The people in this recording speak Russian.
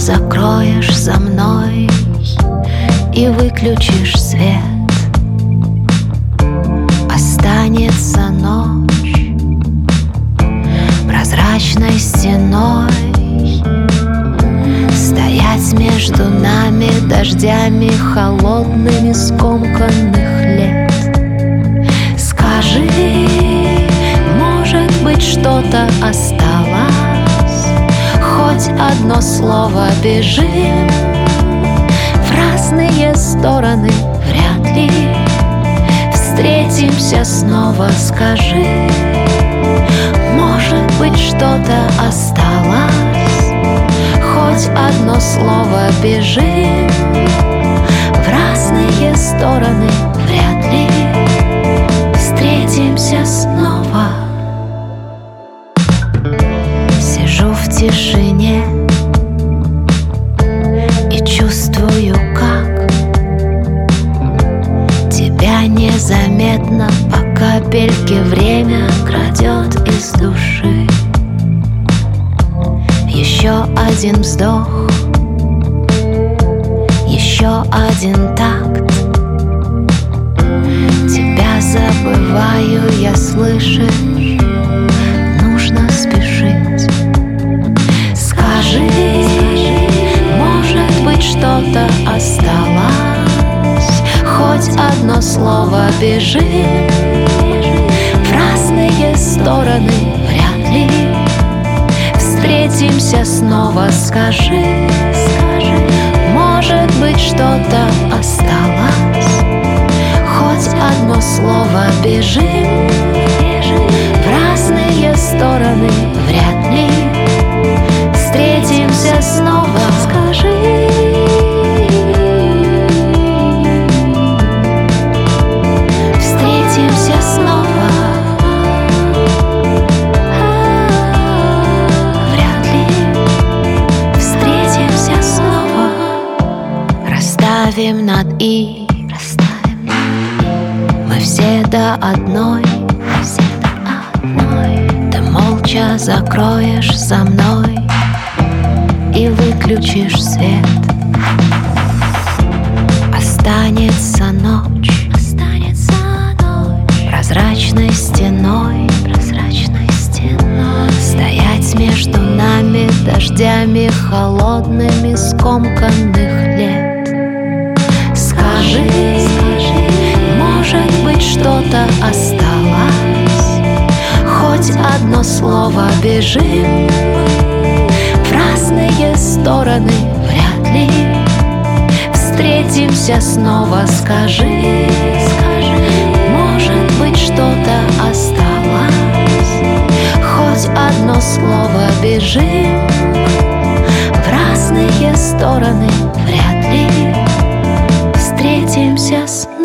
закроешь за мной и выключишь свет, останется ночь прозрачной стеной, стоять между нами дождями холодными скомканных лет. Скажи, может быть, что-то осталось, хоть одно слово, бежим в разные стороны, вряд ли встретимся снова. Скажи, может быть, что-то осталось, хоть одно слово, бежим в разные стороны, вряд ли встретимся снова. Сижу в тишине и чувствую, как тебя незаметно по капельке время крадет из души. Еще один вздох, еще один такт. Тебя забываю, я слышишь, нужно спешить. Скажи, может быть, что-то осталось, хоть одно слово, бежим в разные стороны, вряд ли встретимся снова. Скажи, может быть, что-то осталось, хоть одно слово, бежим в разные стороны, вряд ли встретимся снова. Скажи, встретимся снова. Расставим над «и», мы все до одной. Ты молча закроешь за мной и выключишь свет, останется ночь прозрачной стеной, стоять между нами дождями холодными скомканных лет. Скажи, может быть, что-то осталось, хоть одно слово, бежим в разные стороны, вряд ли встретимся снова. Скажи, может быть, что-то осталось, хоть одно слово, бежим в разные стороны, вряд ли встретимся снова.